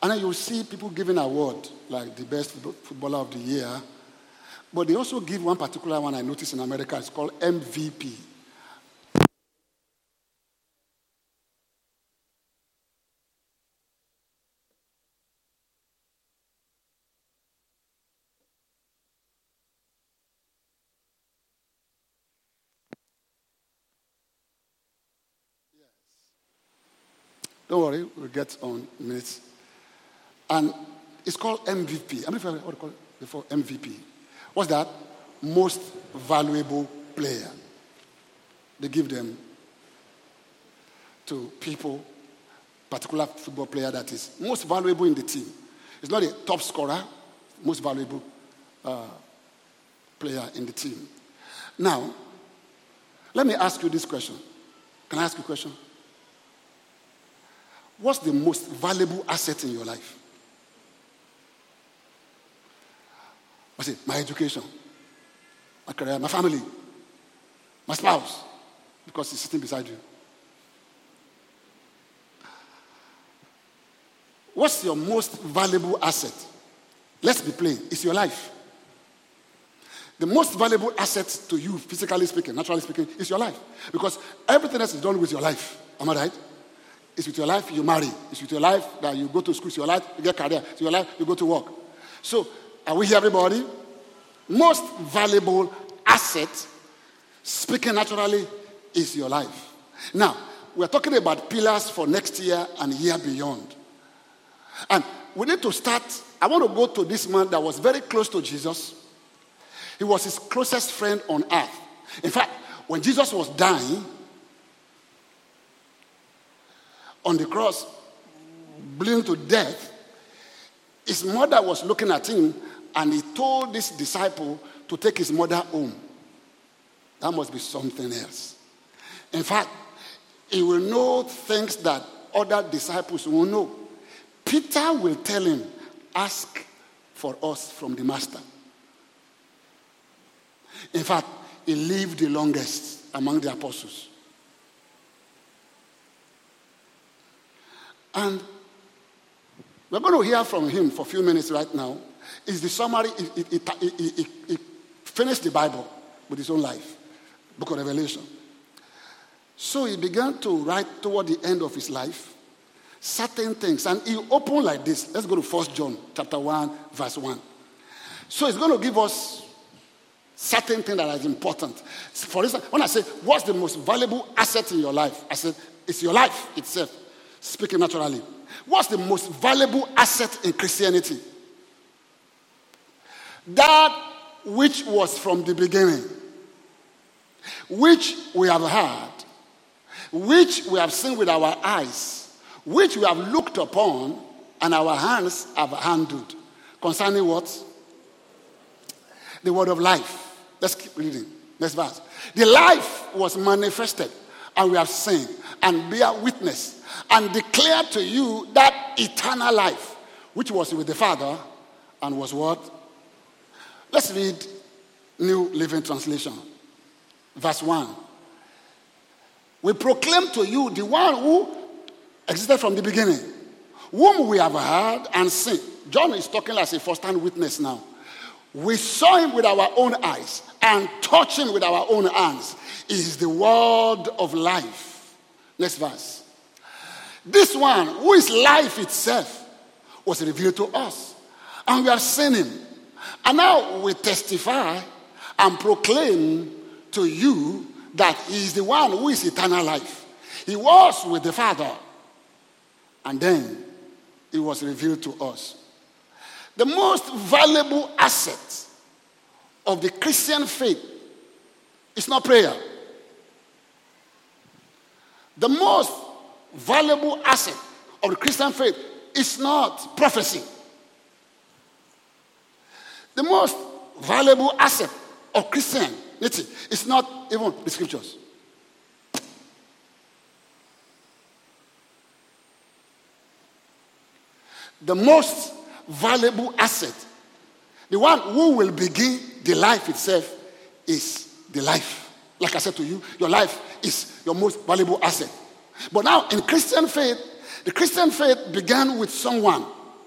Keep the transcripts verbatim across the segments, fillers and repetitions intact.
And then you'll see people giving award, like the best footballer of the year. But they also give one particular one I noticed in America. It's called M V P. Don't worry, we'll get on in minutes. And it's called M V P. I mean, what do you call it before M V P? What's that? Most valuable player. They give them to people, particular football player that is most valuable in the team. It's not a top scorer, most valuable uh, player in the team. Now, let me ask you this question. Can I ask you a question? What's the most valuable asset in your life? What's it? My education, my career, my family, my spouse, because he's sitting beside you. What's your most valuable asset? Let's be plain. It's your life. The most valuable asset to you, physically speaking, naturally speaking, is your life. Because everything else is done with your life. Am I right? It's with your life you marry. It's with your life that you go to school. It's your life you get career. It's your life you go to work. So, are we here, everybody? Most valuable asset, speaking naturally, is your life. Now, we're talking about pillars for next year and year beyond. And we need to start. I want to go to this man that was very close to Jesus. He was his closest friend on earth. In fact, when Jesus was dying on the cross, bleeding to death, his mother was looking at him and he told this disciple to take his mother home. That must be something else. In fact, he will know things that other disciples will know. Peter will tell him, ask for us from the master. In fact, he lived the longest among the apostles. And we're going to hear from him for a few minutes right now. It's the summary. He, he, he, he, he finished the Bible with his own life, Book of Revelation. So he began to write toward the end of his life certain things. And he opened like this. Let's go to First John chapter one, verse one. So he's going to give us certain things that are important. For instance, when I say, what's the most valuable asset in your life? I said, it's your life itself. Speaking naturally. What's the most valuable asset in Christianity? That which was from the beginning, which we have heard, which we have seen with our eyes, which we have looked upon, and our hands have handled. Concerning what? The word of life. Let's keep reading. Next verse. The life was manifested, and we have seen, and bear witness, and declare to you that eternal life, which was with the Father, and was what? Let's read New Living Translation. Verse one. We proclaim to you the one who existed from the beginning, whom we have heard and seen. John is talking as a first-hand witness now. We saw him with our own eyes and touched him with our own hands. He is the word of life. Next verse. This one, who is life itself, was revealed to us. And we have seen him. And now we testify and proclaim to you that he is the one who is eternal life. He was with the Father. And then it was revealed to us. The most valuable asset of the Christian faith is not prayer. The most valuable asset of the Christian faith is not prophecy. The most valuable asset of Christianity is not even the scriptures. The most valuable asset, the one who will begin the life itself, is the life. Like I said to you, your life is your most valuable asset. But now in Christian faith, the Christian faith began with someone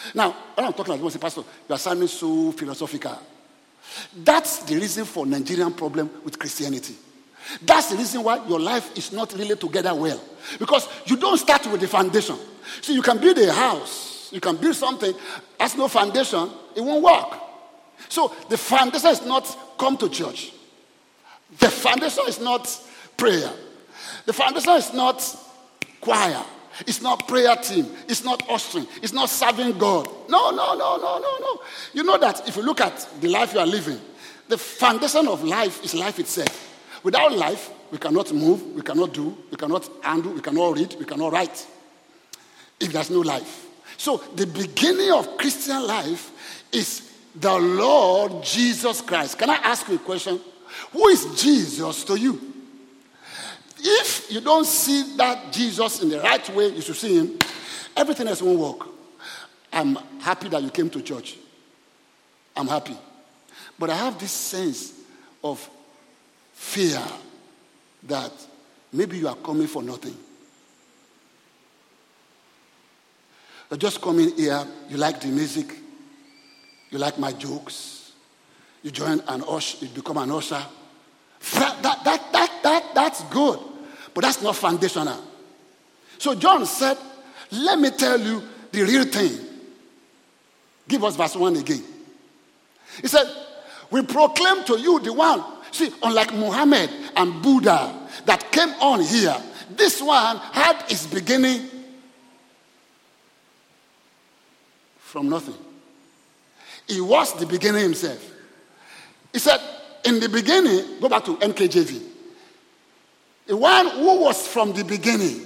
Now, when I'm talking like you say, Pastor, you are sounding so philosophical. That's the reason for Nigerian problem with Christianity. That's the reason why your life is not really together well. Because you don't start with the foundation. See, you can build a house, you can build something, has no foundation, it won't work. So the foundation is not come to church. The foundation is not prayer. The foundation is not choir. It's not prayer team. It's not ushering. It's not serving God. No, no, no, no, no, no. You know that if you look at the life you are living, the foundation of life is life itself. Without life, we cannot move, we cannot do, we cannot handle, we cannot read, we cannot write. If there's no life. So the beginning of Christian life is the Lord Jesus Christ. Can I ask you a question? Who is Jesus to you? If you don't see that Jesus in the right way, you should see him, everything else won't work. I'm happy that you came to church. I'm happy. But I have this sense of fear that maybe you are coming for nothing. You're just coming here, you like the music, you like my jokes, you join an usher, you become an usher. That, that, that, that, that, that's good, but that's not foundational. So John said, let me tell you the real thing. Give us verse one again. He said, we proclaim to you the one. See, unlike Muhammad and Buddha that came on here, this one had its beginning from nothing. He was the beginning himself. He said, in the beginning, go back to N K J V. The one who was from the beginning,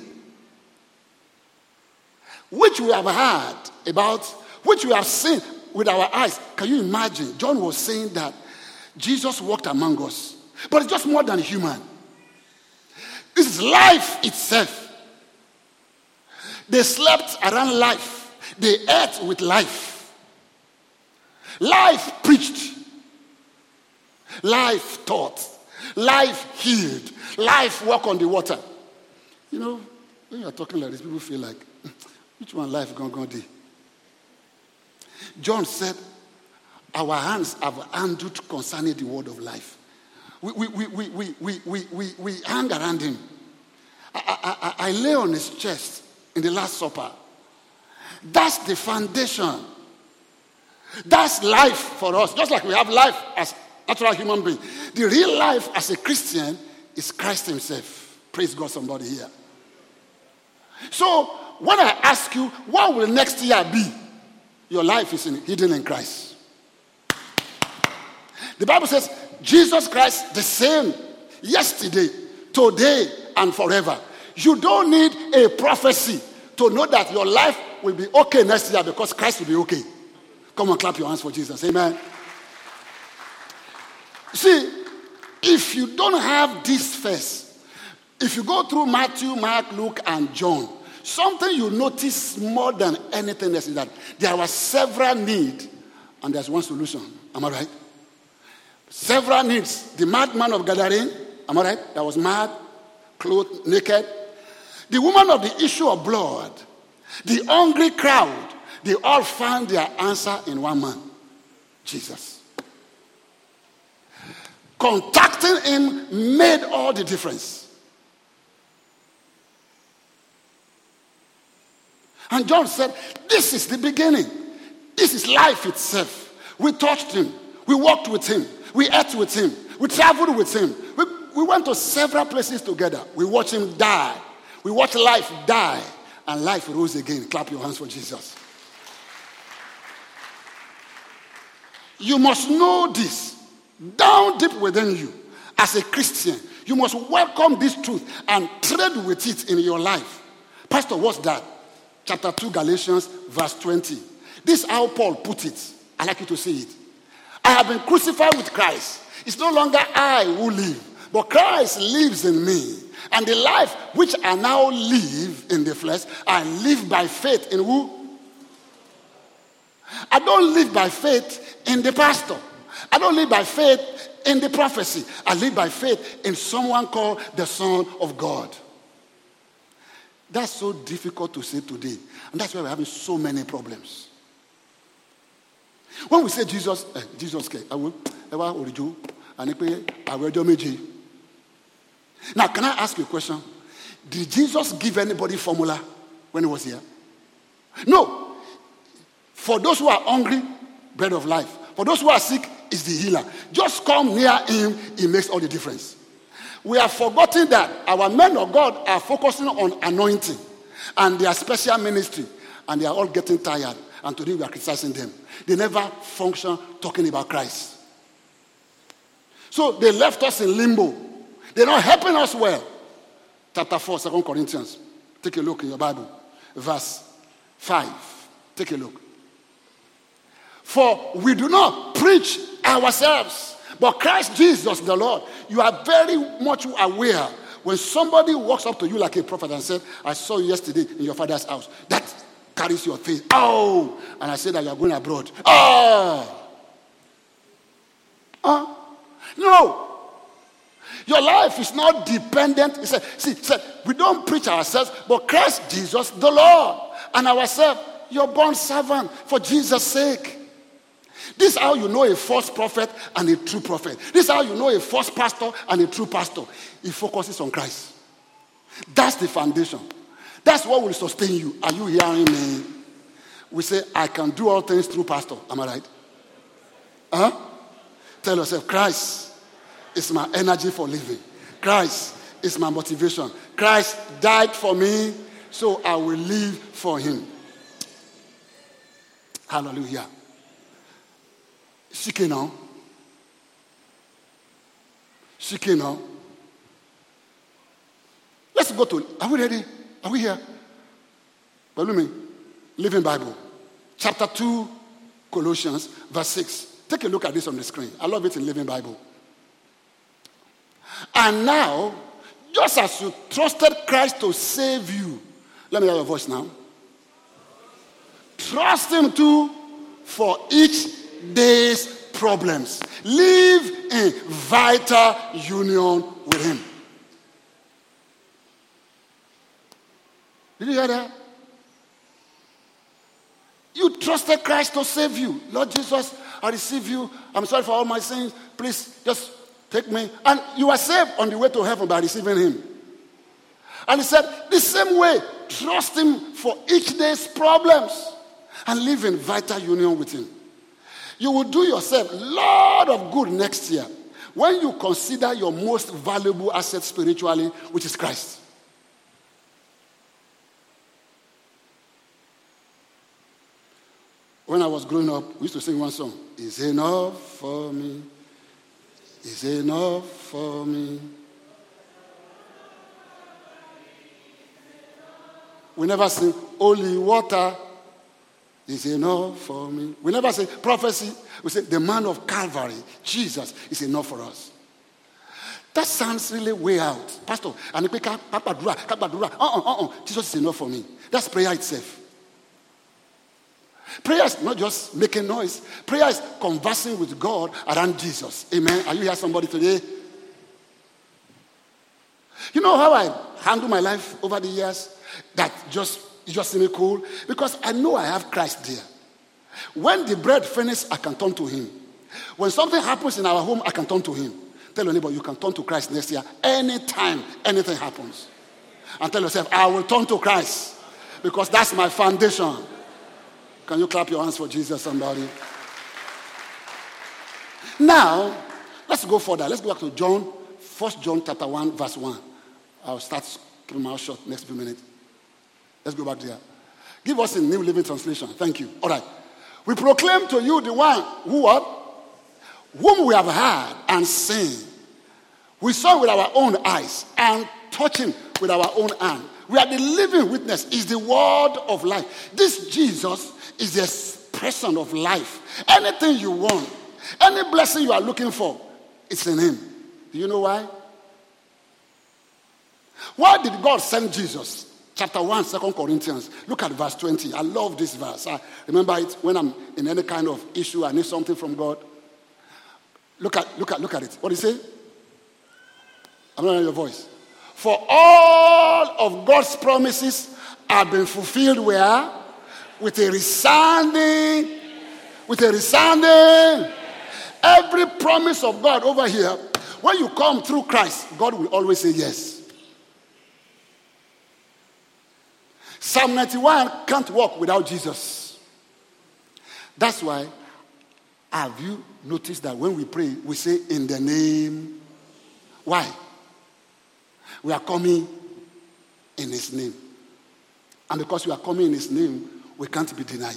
which we have heard about, which we have seen with our eyes. Can you imagine? John was saying that Jesus walked among us, but it's just more than human. This is life itself. They slept around life. They ate with life. Life preached. Life taught. Life healed. Life walked on the water. You know, when you're talking like this, people feel like, which one life gonna go do? John said, our hands have handled concerning the word of life. We, we, we, we, we, we, we, we, we hang around him. I, I, I lay on his chest in the Last Supper. That's the foundation. That's life for us. Just like we have life as natural human beings. The real life as a Christian is Christ himself. Praise God, somebody here. So, when I ask you, what will next year be? Your life is in, hidden in Christ. The Bible says, Jesus Christ, the same yesterday, today, and forever. You don't need a prophecy to know that your life will be okay next year because Christ will be okay. Come on, clap your hands for Jesus. Amen. See, if you don't have this first, if you go through Matthew, Mark, Luke, and John, something you notice more than anything else is that there were several needs and there's one solution. Am I right? Several needs. The madman of Gadarene, am I right? That was mad, clothed, naked. The woman of the issue of blood, the hungry crowd, they all found their answer in one man, Jesus. Contacting him made all the difference. And John said, this is the beginning. This is life itself. We touched him. We walked with him. We ate with him. We traveled with him. We, we went to several places together. We watched him die. We watched life die. And life rose again. Clap your hands for Jesus. You must know this. Down deep within you, as a Christian, you must welcome this truth and trade with it in your life. Pastor, what's that? Chapter two, Galatians, verse twenty. This is how Paul put it. I like you to see it. I have been crucified with Christ. It's no longer I who live, but Christ lives in me. And the life which I now live in the flesh, I live by faith in who? I don't live by faith in the pastor. I don't live by faith in the prophecy. I live by faith in someone called the Son of God. That's so difficult to say today. And that's why we're having so many problems. When we say Jesus, eh, Jesus came, I will ever oriju, and I will do meji. Now, can I ask you a question? Did Jesus give anybody formula when he was here? No. For those who are hungry, bread of life. For those who are sick, is the healer. Just come near him, it makes all the difference. We have forgotten that our men of God are focusing on anointing and their special ministry, and they are all getting tired. And today we are criticizing them. They never function talking about Christ. So they left us in limbo. They're not helping us well. Chapter four, Second Corinthians. Take a look in your Bible. Verse five. Take a look. For we do not preach ourselves, but Christ Jesus the Lord. You are very much aware when somebody walks up to you like a prophet and said, I saw you yesterday in your father's house. That carries your face. Oh! And I said that you are going abroad. Oh! Huh? No. Your life is not dependent. He said, see, he said, we don't preach ourselves, but Christ Jesus the Lord. And ourselves, your born servant for Jesus' sake. This is how you know a false prophet and a true prophet. This is how you know a false pastor and a true pastor. He focuses on Christ. That's the foundation. That's what will sustain you. Are you hearing me? We say, I can do all things through pastor. Am I right? Huh? Tell yourself, Christ is my energy for living. Christ is my motivation. Christ died for me, so I will live for him. Hallelujah. Shike now. Shike now. Let's go to, are we ready? Are we here? Follow me. Living Bible. Chapter two, Colossians, verse six. Take a look at this on the screen. I love it in Living Bible. And now, just as you trusted Christ to save you, let me hear your voice now. Trust him too for each day's problems. Live in vital union with him. Did you hear that? You trusted Christ to save you. Lord Jesus, I receive you. I'm sorry for all my sins. Please just take me. And you are saved on the way to heaven by receiving him. And he said, the same way, trust him for each day's problems and live in vital union with him. You will do yourself a lot of good next year when you consider your most valuable asset spiritually, which is Christ. When I was growing up, we used to sing one song. Is enough for me. Is enough for me. We never sing holy water is enough for me. We never say prophecy. We say the man of Calvary, Jesus, is enough for us. That sounds really way out. Pastor, uh-uh, Jesus is enough for me. That's prayer itself. Prayer is not just making noise. Prayer is conversing with God around Jesus. Amen. Are you here somebody today? You know how I handle my life over the years? That just, it just seems cool. Because I know I have Christ there. When the bread finishes, I can turn to him. When something happens in our home, I can turn to him. Tell your neighbor, you can turn to Christ next year. Anytime anything happens. And tell yourself, I will turn to Christ. Because that's my foundation. Can you clap your hands for Jesus, somebody? Now, let's go further. Let's go back to John, First John chapter one, verse one. I'll start keeping my mouth shut next few minutes. Let's go back there. Give us a New Living Translation. Thank you. All right. We proclaim to you the one who what? Whom we have heard and seen. We saw with our own eyes and touched him with our own hand. We are the living witness. Is the word of life. This Jesus is the expression of life. Anything you want, any blessing you are looking for, it's in him. Do you know why? Why did God send Jesus? Chapter one, Second Corinthians. Look at verse twenty. I love this verse. I remember it when I'm in any kind of issue. I need something from God. Look at, look at, look at it. What do you say? I'm not hearing your voice. For all of God's promises have been fulfilled where? With a resounding. With a resounding. Every promise of God over here, when you come through Christ, God will always say yes. Psalm ninety-one can't work without Jesus. That's why, have you noticed that when we pray, we say in the name? Why? We are coming in his name. And because we are coming in his name, we can't be denied.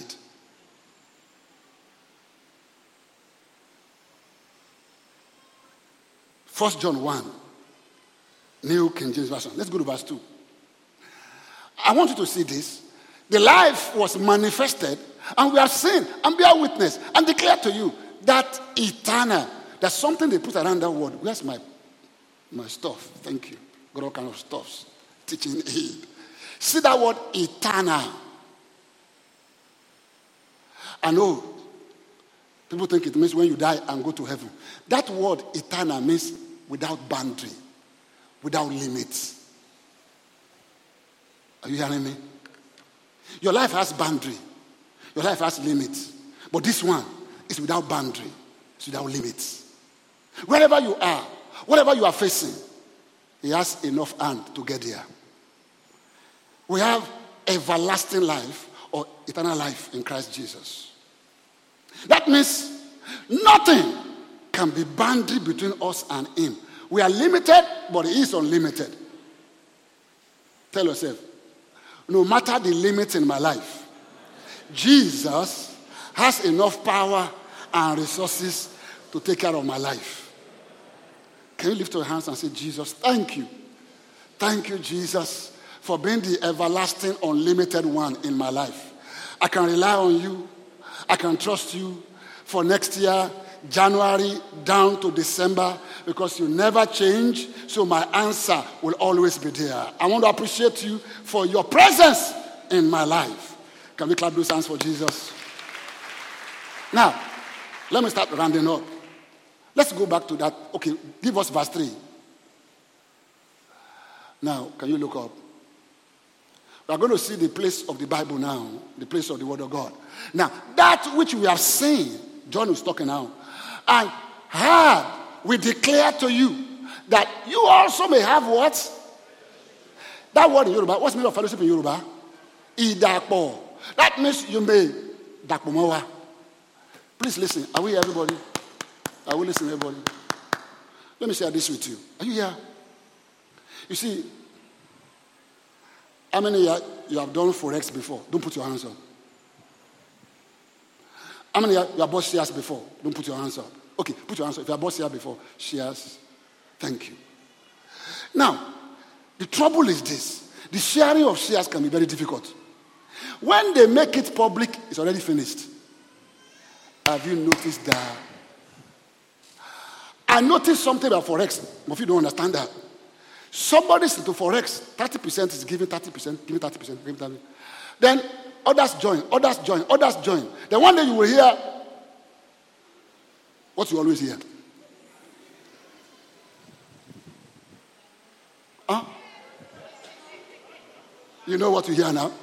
First John one, New King James Version. Let's go to verse two. I want you to see this. The life was manifested, and we have seen and bear witness and declare to you that eternal. There's something they put around that word. Where's my, my stuff? Thank you. Got all kind of stuffs. Teaching aid. See that word eternal. I know people think it means when you die and go to heaven. That word eternal means without boundary, without limits. Are you hearing me? Your life has boundary. Your life has limits. But this one is without boundary. It's without limits. Wherever you are, whatever you are facing, he has enough hand to get there. We have everlasting life or eternal life in Christ Jesus. That means nothing can be boundary between us and him. We are limited, but he is unlimited. Tell yourself, no matter the limits in my life, Jesus has enough power and resources to take care of my life. Can you lift your hands and say, Jesus, thank you. Thank you, Jesus, for being the everlasting, unlimited one in my life. I can rely on you. I can trust you for next year, January down to December, because you never change, so my answer will always be there. I want to appreciate you for your presence in my life. Can we clap those hands for Jesus? Now, let me start rounding up. Let's go back to that. Okay, give us verse three. Now, can you look up? We are going to see the place of the Bible now, the place of the Word of God. Now, that which we have seen, John is talking now, and heard, we declare to you that you also may have what? That word in Yoruba, what's the meaning of fellowship in Yoruba? Idapo. That means you may dapomowa. Please listen. Are we here, everybody? Are we listening, everybody? Let me share this with you. Are you here? You see, how many years you have done Forex before? Don't put your hands up. How many you have bought shares before? Don't put your hands up. Okay, put your hands up. If you have bought shares before, shares, thank you. Now, the trouble is this. The sharing of shares can be very difficult. When they make it public, it's already finished. Have you noticed that? I noticed something about Forex. But you don't understand that. Somebody's into Forex, thirty percent is giving thirty percent, giving thirty percent, giving thirty percent. Then others join, others join, others join. Then one day you will hear what you always hear. Huh? You know what you hear now?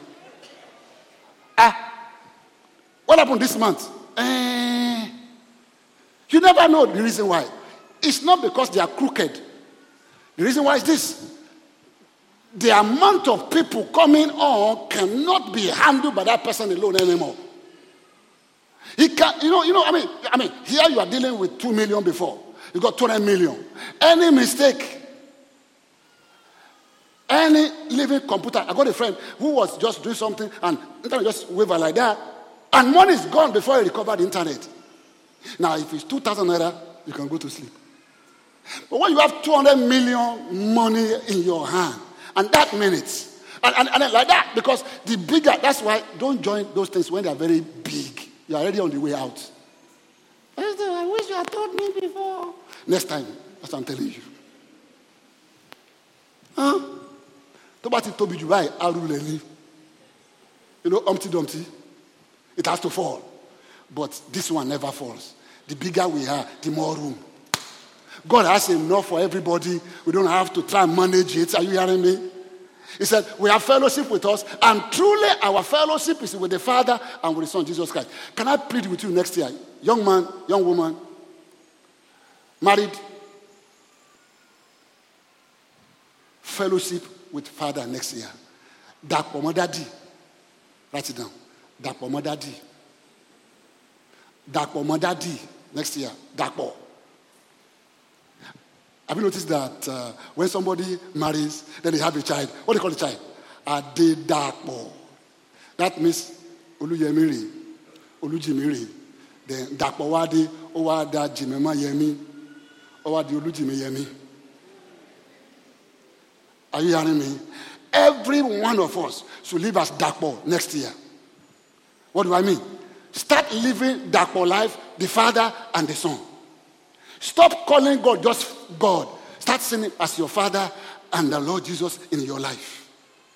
Ah, what happened this month? Eh, you never know the reason why. It's not because they are crooked. The reason why is this. The amount of people coming on cannot be handled by that person alone anymore. He can, you know, you know, I mean, I mean, here you are dealing with two million before. You got two hundred million. Any mistake, any living computer. I got a friend who was just doing something and internet just waver like that, and money is gone before he recovered the internet. Now, if it's two thousand naira, you can go to sleep. But when you have two hundred million money in your hand, and that minute, and, and, and like that, because the bigger, that's why don't join those things when they are very big. You are already on the way out. I wish you had told me before. Next time, that's what I'm telling you. Huh? Nobody told me you right, you know, Humpty Dumpty. It has to fall. But this one never falls. The bigger we are, the more room. God has enough for everybody. We don't have to try and manage it. Are you hearing me? He said, we have fellowship with us, and truly our fellowship is with the Father and with the Son, Jesus Christ. Can I plead with you next year? Young man, young woman, married, fellowship with Father next year. Dapo mo daddy. Write it down. Dapo mo daddy. Dapo mo daddy next year. Dapo. Have you noticed that uh, when somebody marries, then they have a child? What do you call the child? Adedapo. That means Oluyemiri, Olujimiri. Then Dapo wadi owada Jimema Yemi, owadi Olujime Yemi. Are you hearing me? Every one of us should live as Dapo next year. What do I mean? Start living Dapo life, the Father and the Son. Stop calling God just God. Start seeing him as your Father and the Lord Jesus in your life.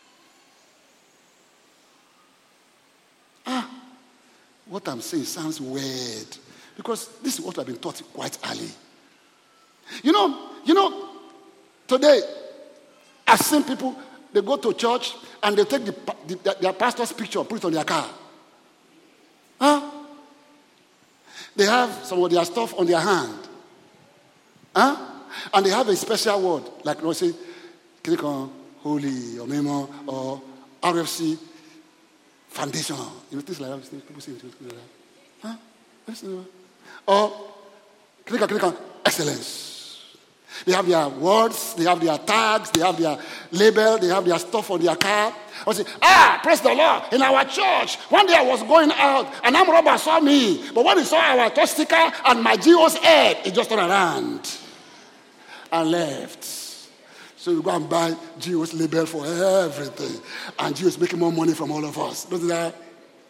Ah, what I'm saying sounds weird because this is what I've been taught quite early. You know, you know, today I've seen people, they go to church and they take the, the, their pastor's picture, put it on their car. Huh? They have some of their stuff on their hand. Huh? And they have a special word, like they say, click on Holy or Memo or R F C Foundation. You know, things like that. People say things like that. Huh? Or click on, click on Excellence. They have their words, they have their tags, they have their label, they have their stuff on their car. I say, ah, praise the Lord. In our church, one day I was going out, and armed robber saw me. But when he saw our touch sticker and my G O's head, he just turned around and left. So you go and buy G O's label for everything. And G O's making more money from all of us. Don't you that?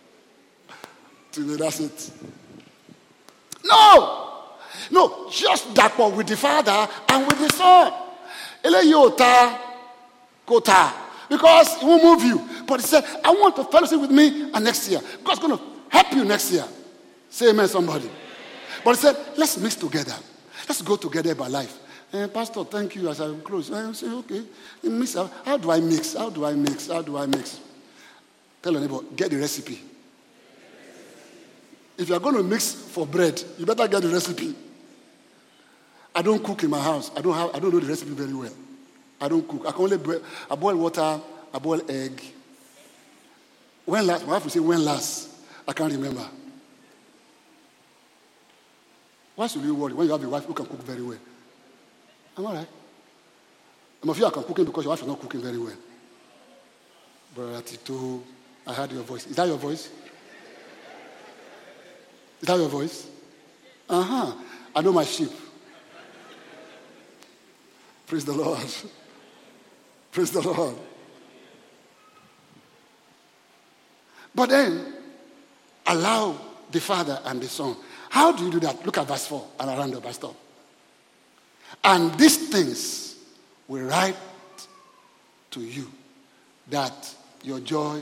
That's it. No! No, just Dapo with the Father and with the Son. Eleyota, kota. Because it won't move you. But he said, I want to fellowship with me and next year. God's going to help you next year. Say amen, somebody. But he said, let's mix together. Let's go together by life. Eh, Pastor, thank you as I close. I say, okay. Mix. How do I mix? How do I mix? How do I mix? Tell your neighbor, get the recipe. If you're going to mix for bread, you better get the recipe. I don't cook in my house. I don't have. I don't know the recipe very well. I don't cook. I can only boil. I boil water. I boil egg. When last? My wife will say when last. I can't remember. Why should you worry when you have a wife who can cook very well? Am I right? Some of you are cooking because your wife is not cooking very well. Brother Tito, I heard your voice. Is that your voice? Is that your voice? Uh huh. I know my sheep. Praise the Lord. Praise the Lord. But then, allow the Father and the Son. How do you do that? Look at verse four and around the bus stop. And these things will write to you that your joy.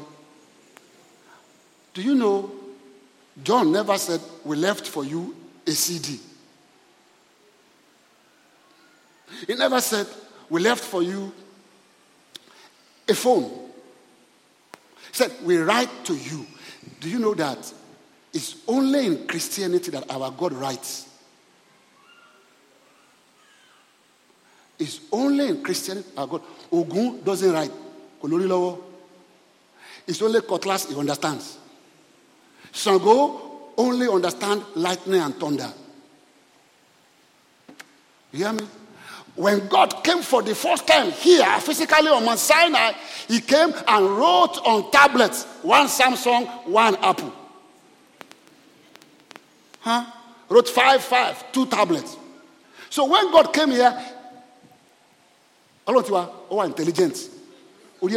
Do you know, John never said, we left for you a C D. He never said, we left for you a phone. He said, we write to you. Do you know that it's only in Christianity that our God writes? It's only in Christianity our God. Ogun doesn't write. It's only Cutlass he understands. Shango only understands lightning and thunder. You hear me? When God came for the first time here, physically on Mount Sinai, he came and wrote on tablets, one Samsung, one Apple. Huh? Wrote five, five, two tablets. So when God came here, all of you are oh, intelligent. How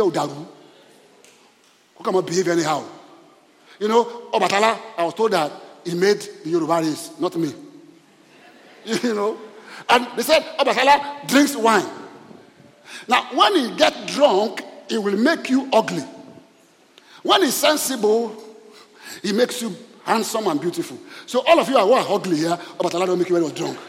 come I behave anyhow? You know, Obatala, I was told that he made the Yoruba race, not me. You know? And they said, Obatala drinks wine. Now, when he gets drunk, it will make you ugly. When he's sensible, he makes you handsome and beautiful. So all of you are, who are ugly here, Obatala don't make you when you're drunk.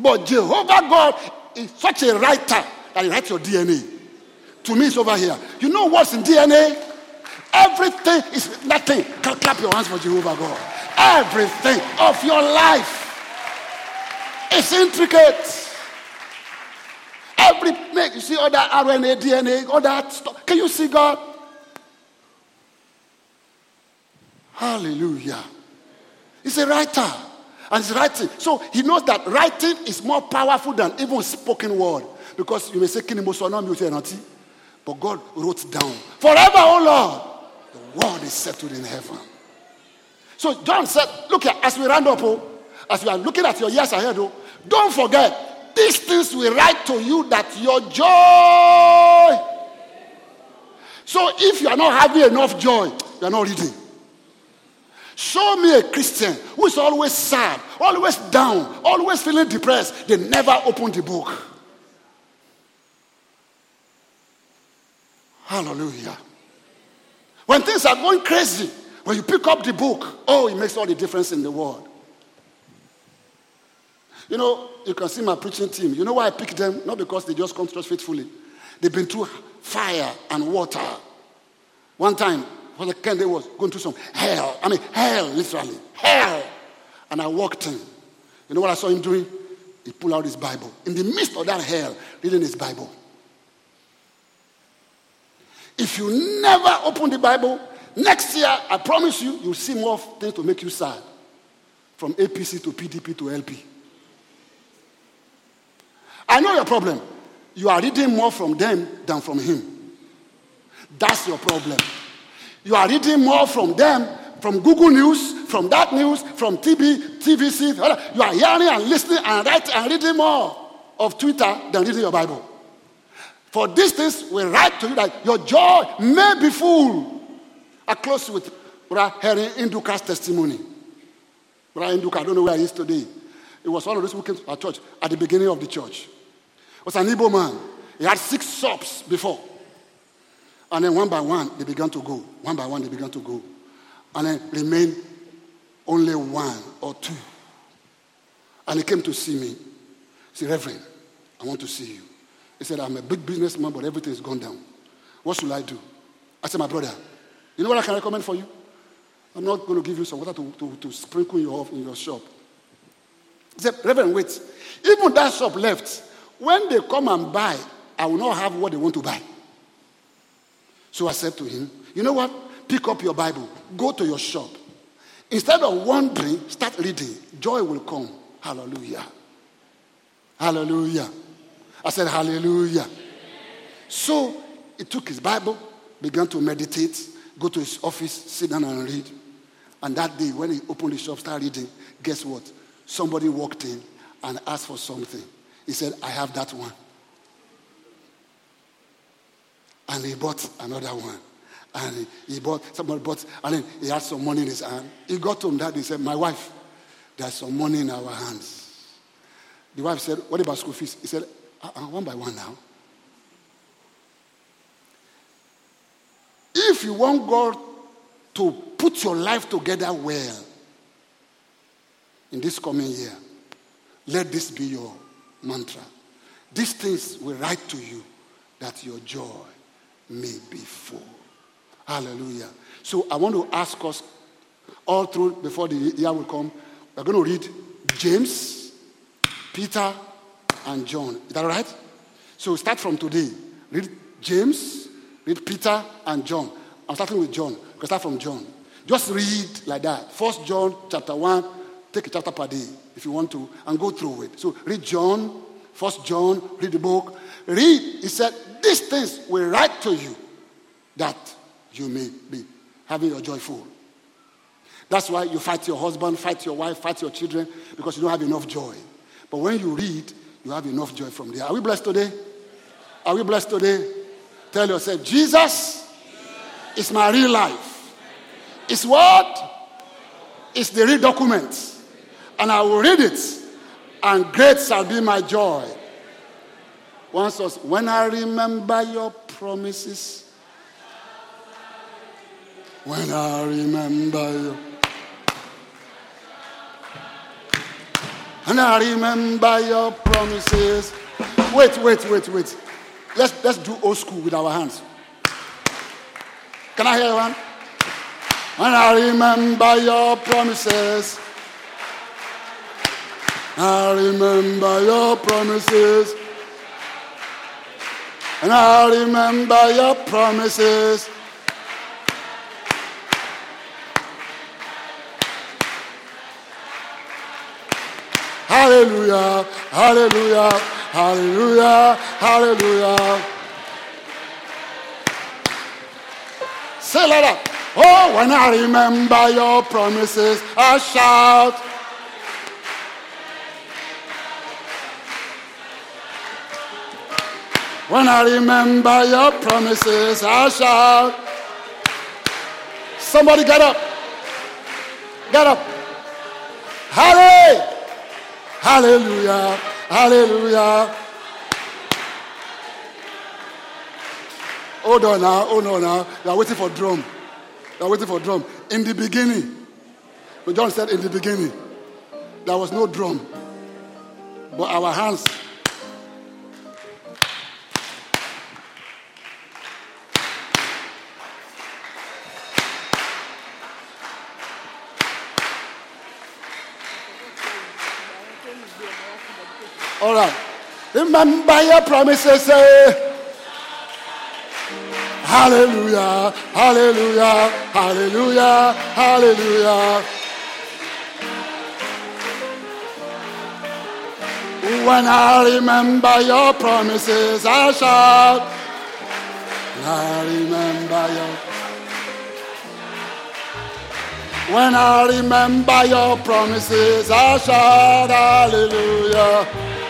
But Jehovah God is such a writer that he writes your D N A. To me, it's over here. You know what's in D N A? Everything is nothing. Clap your hands for Jehovah God. Everything of your life is intricate. Every, you see all that R N A, D N A, all that stuff. Can you see God? Hallelujah. He's a writer. And he's writing. So he knows that writing is more powerful than even spoken word. Because you may say, but God wrote down. Forever, oh Lord, the word is settled in heaven. So John said, look here, as we round up, oh, as we are looking at your years ahead, oh, don't forget, these things will write to you that your joy. So if you are not having enough joy, you are not reading. Show me a Christian who is always sad, always down, always feeling depressed. They never open the book. Hallelujah. When things are going crazy, when you pick up the book, oh, it makes all the difference in the world. You know, you can see my preaching team. You know why I pick them? Not because they just come to us faithfully. They've been through fire and water. One time, Pastor Kennedy was going through some hell. I mean, hell, literally. Hell. And I walked in. You know what I saw him doing? He pulled out his Bible. In the midst of that hell, reading his Bible. If you never open the Bible, next year, I promise you, you'll see more things to make you sad. From A P C to P D P to L P. I know your problem. You are reading more from them than from him. That's your problem. You are reading more from them, from Google News, from that news, from T V, T V C. You are hearing and listening and writing and reading more of Twitter than reading your Bible. For these things will write to you that your joy may be full. I close with Brother Henry Induka's testimony. Brother Induka, I don't know where he is today. It was one of those who came to our church at the beginning of the church. It was an Igbo man. He had six shops before. And then one by one, they began to go. One by one, they began to go. And then remained only one or two. And he came to see me. He said, Reverend, I want to see you. He said, I'm a big businessman, but everything has gone down. What should I do? I said, my brother, you know what I can recommend for you? I'm not going to give you some water to, to, to sprinkle you off in your shop. He said, Reverend, wait. Even that shop left. When they come and buy, I will not have what they want to buy. So I said to him, you know what? Pick up your Bible. Go to your shop. Instead of wandering, start reading. Joy will come. Hallelujah. Hallelujah. I said, hallelujah. So he took his Bible, began to meditate, go to his office, sit down and read. And that day, when he opened the shop, started reading, guess what? Somebody walked in and asked for something. He said, I have that one. And he bought another one. And he bought, somebody bought, and then he had some money in his hand. He got home that day, he said, my wife, there's some money in our hands. The wife said, what about school fees? He said, uh-uh, one by one now. If you want God to put your life together well in this coming year, let this be your mantra. These things will write to you that your joy may be full. Hallelujah. So I want to ask us all through before the year will come, we're going to read James, Peter, and John. Is that all right? So start from today. Read James, read Peter, and John. I'm starting with John. We can start from John. Just read like that. First John chapter one, take a chapter per day if you want to, and go through it. So read John, First John, read the book. Read, he said, these things will write to you that you may be having your joy full. That's why you fight your husband, fight your wife, fight your children, because you don't have enough joy. But when you read, you have enough joy from there. Are we blessed today? Are we blessed today? Tell yourself, Jesus is my real life. It's what? It's the real document. And I will read it. And great shall be my joy. Once was, when I remember your promises. When I remember you. And I remember your promises. Wait, wait, wait, wait. Let's, let's do old school with our hands. Can I hear one? And I remember your promises. I remember your promises. And I remember your promises. Hallelujah, hallelujah, hallelujah, hallelujah. Say like that. Oh, when I remember your promises, I shout. When I remember your promises, I shout. Somebody get up. Get up. Hallelujah. Hallelujah. Hallelujah. Hold on now. Hold on now. You are waiting for drum. You are waiting for drum. In the beginning, but John said in the beginning, there was no drum. But our hands. All right. Remember your promises. Say, hallelujah, hallelujah, hallelujah, hallelujah. When I remember your promises, I shout. I remember your. When I remember your promises, I shout hallelujah.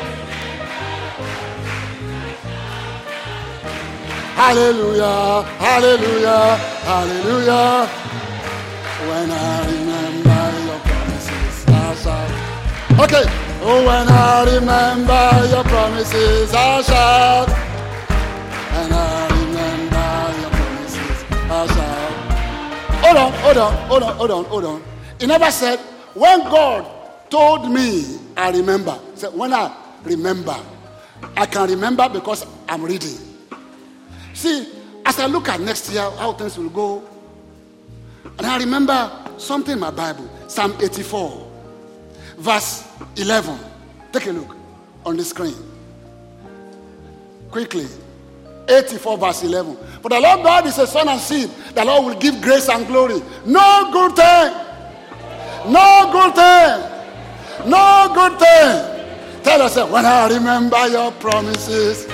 Hallelujah, hallelujah, hallelujah. When I remember your promises, I shout. Okay. Oh, when I remember your promises, I shout. And I remember your promises, I shout. Hold on, hold on, hold on, hold on, hold on. He never said, when God told me, I remember. He said, when I remember, I can remember because I'm reading. See, as I look at next year, how things will go, and I remember something in my Bible, Psalm eighty-four, verse eleven. Take a look on the screen. Quickly. eighty-four, verse eleven. For the Lord God is a sun and seed. The Lord will give grace and glory. No good thing. No good thing. No good thing. Tell yourself, when I remember your promises.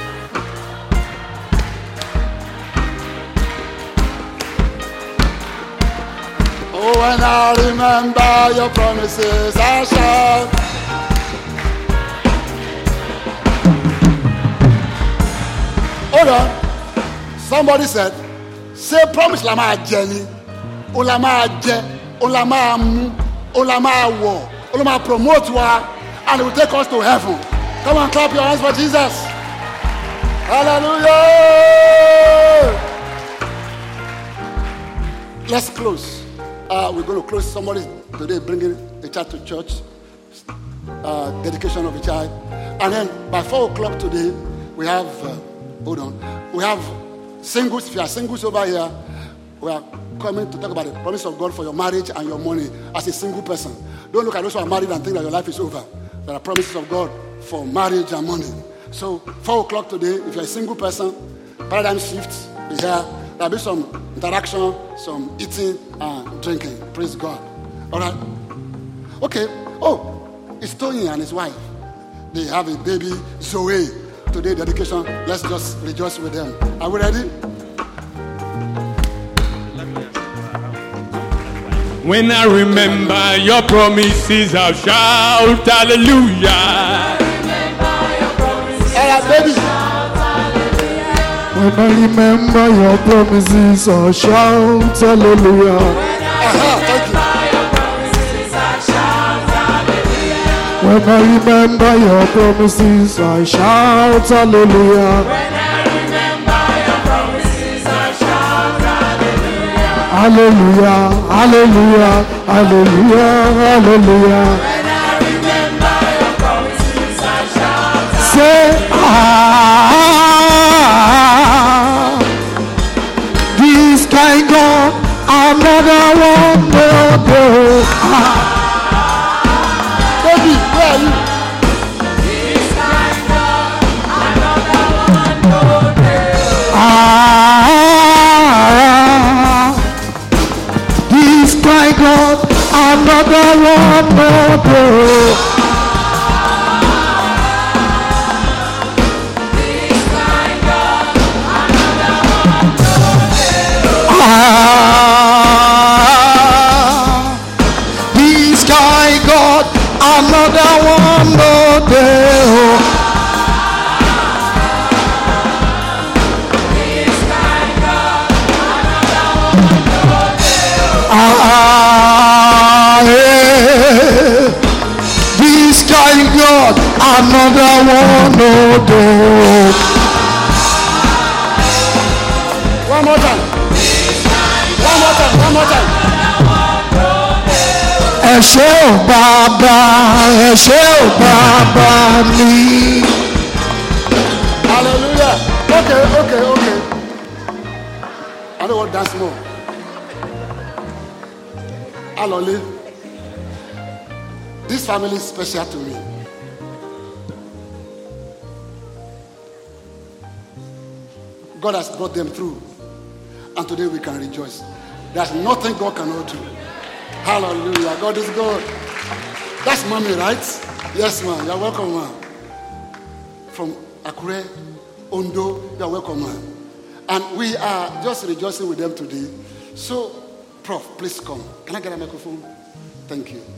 Oh, when I remember your promises, I shout. Hold on. Somebody said, say promise lama Jenny. Olama je, olama mu, olama wo, olama promote wa, and it will take us to heaven. Come on, clap your hands for Jesus. Hallelujah. Let's close. Uh, we're going to close. Somebody today bringing a child to church, uh, dedication of a child, and then by four o'clock today we have. Uh, hold on, we have singles. If you are singles over here, we are coming to talk about the promise of God for your marriage and your money as a single person. Don't look at those who are married and think that your life is over. There are promises of God for marriage and money. So four o'clock today, if you're a single person, paradigm shift is here. There'll be some interaction, some eating and drinking. Praise God. All right. Okay. Oh, it's Tony and his wife. They have a baby, Zoe. Today, dedication. Let's just rejoice with them. Are we ready? When I remember your promises, I'll shout hallelujah. All right, baby. When I remember your promises, I'll shout hallelujah. Uh-huh, thank you. When I remember your promises, I shout hallelujah. When I remember your promises, I shout hallelujah. Hallelujah, hallelujah, hallelujah, hallelujah. When I remember your say, ah, this kind God, another one more day. Ah. Baby, where are you? This kind God, another one more day. Ah, this kind God, another one more day. This kind God, another one more day. Ah, this kind God, another one more day. This kind God, another one more day. Ah, eh, this kind God, another one more day. One more time. One more time. One more time. Ẹ ṣé o bàbá, ẹ ṣé o bàbá mi. Hallelujah. Okay, okay, okay. I don't want to dance more. Alole, this family is special to me. God has brought them through, and today we can rejoice. There's nothing God cannot do. Hallelujah. God is good. That's mommy, right? Yes, ma'am. You're welcome, ma'am. From Akure, Ondo, you're welcome, ma'am. And we are just rejoicing with them today. So, Prof, please come. Can I get a microphone? Thank you.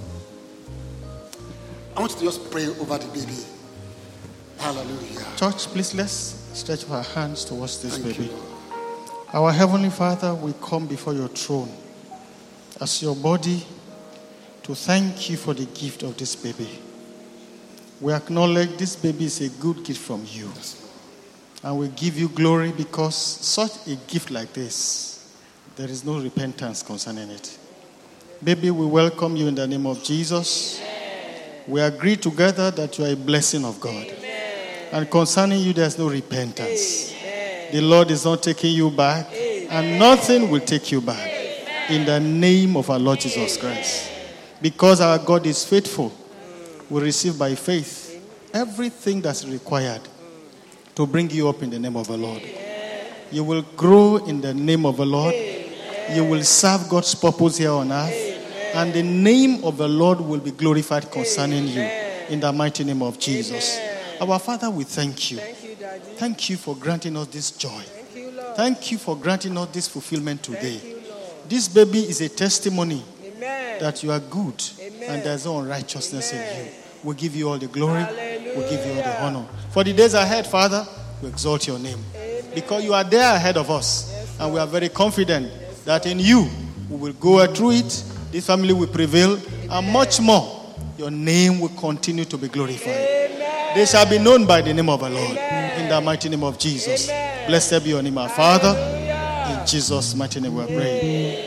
I want you to just pray over the baby. Hallelujah. Church, please let's stretch our hands towards this Thank baby. you, Lord. Our Heavenly Father, we come before your throne as your body to thank you for the gift of this baby. We acknowledge this baby is a good gift from you. And we give you glory because such a gift like this, there is no repentance concerning it. Baby, we welcome you in the name of Jesus. We agree together that you are a blessing of God. And concerning you, there's no repentance. The Lord is not taking you back, and nothing will take you back. In the name of our Lord Jesus Christ. Because our God is faithful, we receive by faith everything that's required to bring you up in the name of the Lord. You will grow in the name of the Lord. You will serve God's purpose here on earth. And the name of the Lord will be glorified concerning you in the mighty name of Jesus. Our Father, we thank you. Thank you for granting us this joy. Thank you for granting us this fulfillment today. This baby is a testimony that you are good and there's no unrighteousness in you. We give you all the glory. We give you all the honor. For the days ahead, Father, we exalt your name. Because you are there ahead of us. And we are very confident that in you, we will go through it. This family will prevail. And much more, your name will continue to be glorified. They shall be known by the name of the Lord. In the mighty name of Jesus. Blessed be your name, our Father. In Jesus' mighty name we pray.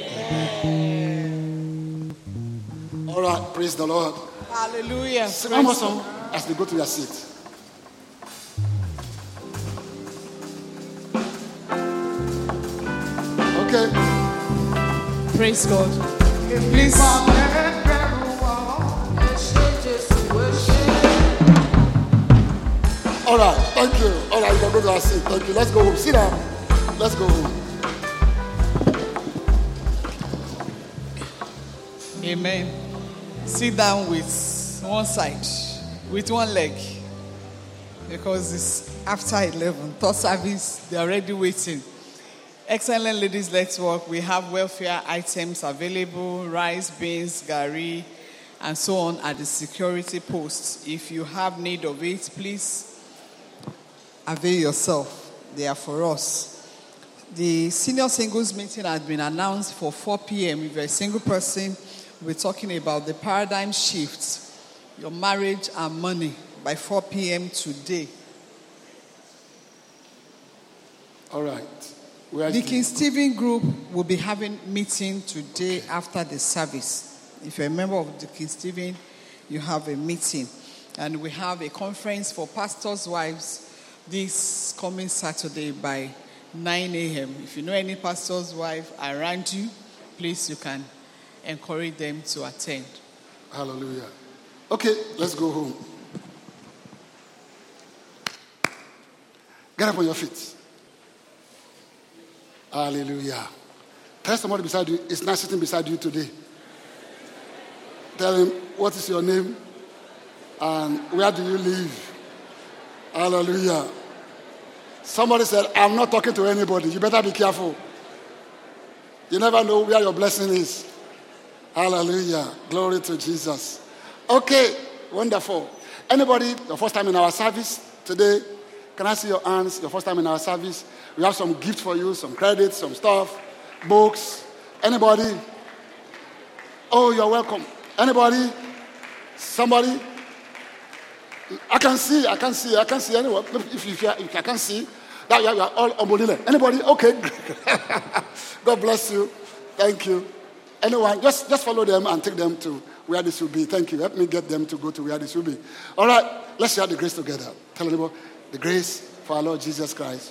All right, praise the Lord. Hallelujah. Sing one more song as they go to their seat. Okay. Praise God. Please. All right, thank you. All right, you can go to our seat. Thank you. Let's go home. Sit down. Let's go home. Amen. Sit down with one side, with one leg, because it's after eleven. Third service, they're already waiting. Excellent ladies, let's work. We have welfare items available, rice, beans, gari, and so on at the security posts. If you have need of it, please avail yourself. They are for us. The senior singles meeting has been announced for four p.m. If you're a single person, we're talking about the paradigm shift, your marriage and money, by four p.m. today. All right. Where The is King Stephen group will be having meeting today after the service. If you're a member of the King Stephen, you have a meeting. And we have a conference for pastors' wives this coming Saturday by nine a.m. If you know any pastor's wife around you, please, you can encourage them to attend. Hallelujah. Okay, let's go home. Get up on your feet. Hallelujah. Tell somebody beside you, it's not sitting beside you today. Tell him, what is your name? And where do you live? Hallelujah. Somebody said, I'm not talking to anybody. You better be careful. You never know where your blessing is. Hallelujah. Glory to Jesus. Okay, wonderful. Anybody, the first time in our service today, can I see your hands? Your first time in our service. We have some gifts for you, some credits, some stuff, books. Anybody? Oh, you're welcome. Anybody? Somebody? I can see, I can see, I can see anyone. If, if, if I can see, that you are all unbelievers. Anybody? Okay. God bless you. Thank you. Anyone? Just, just follow them and take them to where this will be. Thank you. Help me get them to go to where this will be. All right. Let's share the grace together. Tell them about the grace for our Lord Jesus Christ.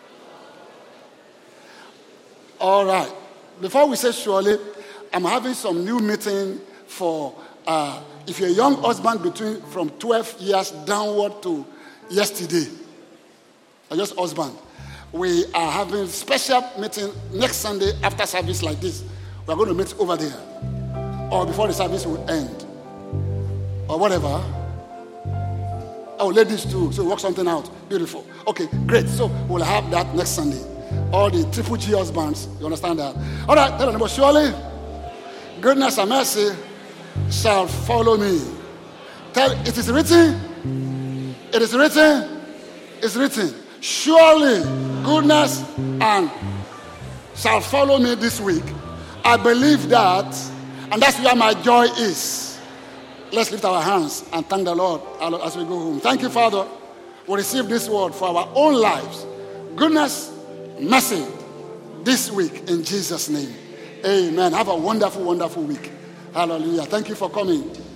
All right. Before we say surely, I'm having some new meeting for, uh, if you're a young husband between from twelve years downward to yesterday, or just husband, we are having a special meeting next Sunday after service like this. We're going to meet over there, or before the service will end, or whatever. Oh, ladies too, so work something out. Beautiful. Okay, great. So we'll have that next Sunday. All the triple G husbands, you understand that? All right, tell them, surely goodness and mercy shall follow me. Tell, it is written, it is written, it's written. Surely goodness and shall follow me this week. I believe that, and that's where my joy is. Let's lift our hands and thank the Lord as we go home. Thank you, Father. We receive this word for our own lives. Goodness, mercy this week in Jesus' name. Amen. Have a wonderful, wonderful week. Hallelujah. Thank you for coming.